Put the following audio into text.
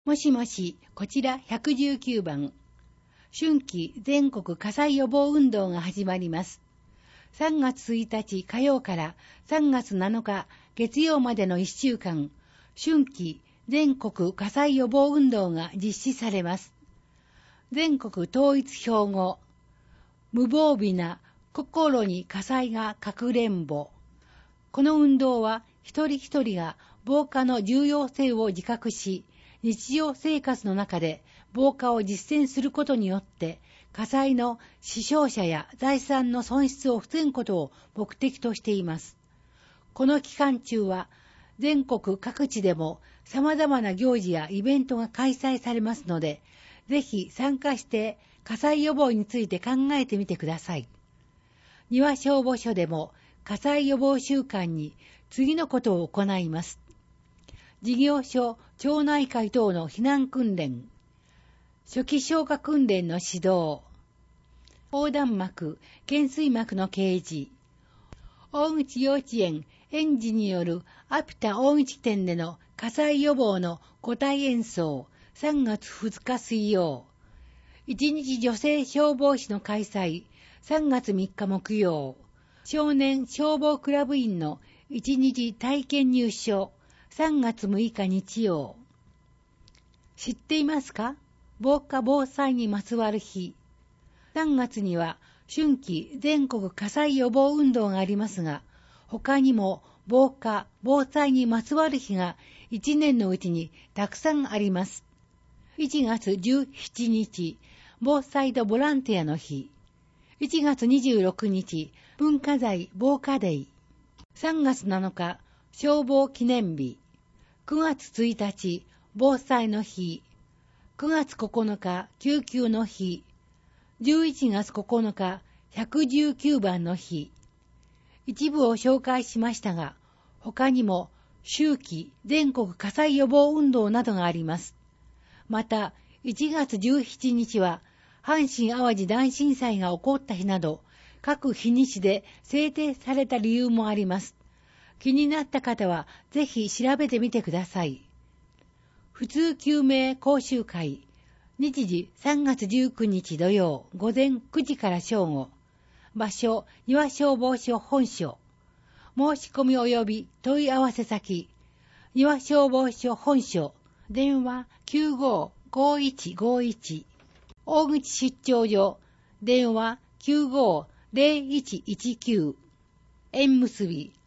もしもし、こちら119番。春季全国火災予防運動が始まります。3月1日火曜から3月7日月曜までの1週間、春季全国火災予防運動が実施されます。全国統一標語、無防備な心に火災がかくれんぼ。この運動は一人一人が防火の重要性を自覚し、日常生活の中で防火を実践することによって火災の死傷者や財産の損失を防ぐことを目的としています。この期間中は全国各地でも様々な行事やイベントが開催されますので、ぜひ参加して火災予防について考えてみてください。庭消防署でも火災予防週間に次のことを行います。事業所、町内会等の避難訓練、初期消火訓練の指導、横断幕、懸垂幕の掲示、大口幼稚園園児によるアピタ大口店での火災予防の個体演奏、3月2日水曜、一日女性消防士の開催、3月3日木曜、少年消防クラブ員の一日体験入所、3月6日日曜。知っていますか？防火防災にまつわる日。3月には春季全国火災予防運動がありますが、他にも防火防災にまつわる日が1年のうちにたくさんあります。1月17日、防災とボランティアの日。1月26日、文化財防火デー。3月7日、消防記念日。9月1日、防災の日。9月9日、救急の日。11月9日、119番の日。一部を紹介しましたが、他にも秋季全国火災予防運動などがあります。また、1月17日は、阪神淡路大震災が起こった日など、各日にちで制定された理由もあります。気になった方はぜひ調べてみてください。普通救命講習会、日時3月19日土曜午前9時から正午。場所、庭消防署本所。申し込み及び問い合わせ先、庭消防署本所。電話95-5151。大口出張所。電話95-0119。縁結び